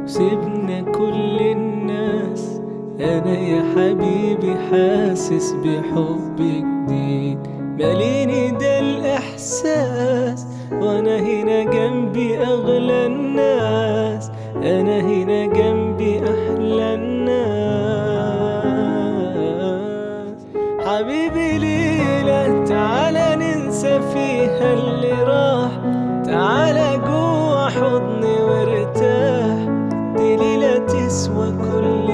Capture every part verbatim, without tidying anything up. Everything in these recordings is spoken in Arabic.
سيبنا كل الناس، انا يا حبيبي حاسس بحب جديد ماليني ده الاحساس، وانا هنا جنبي اغلى الناس، انا هنا جنبي احلى الناس. حبيبي ليلة تعالى ننسى فيها اللي راح، تعالى جوا حضني وارتاح، دي ليلة تسوى كل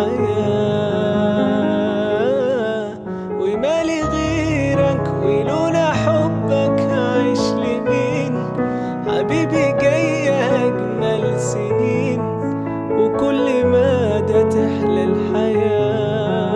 الحياة، ومالي غيرك ولولا حبك هعيش لمين؟ حبيبي جاية أجمل سنين، وكل مدى تحلى الحياة.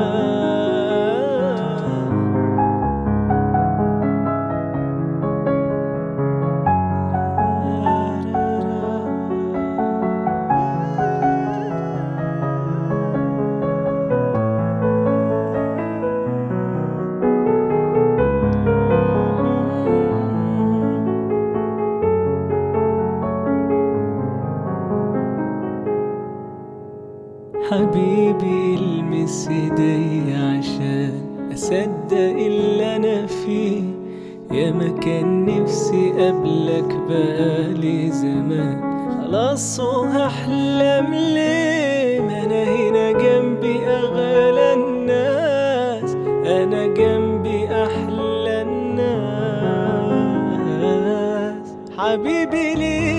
حبيبي المس ايدي عشان اصدق اللي انا فيه، يا ما كان نفسي قبلك بقالي زمان، خلاص وهحلم ليه؟ ما انا هنا جنبي اغلى الناس، انا جنبي احلى الناس. حبيبي ليه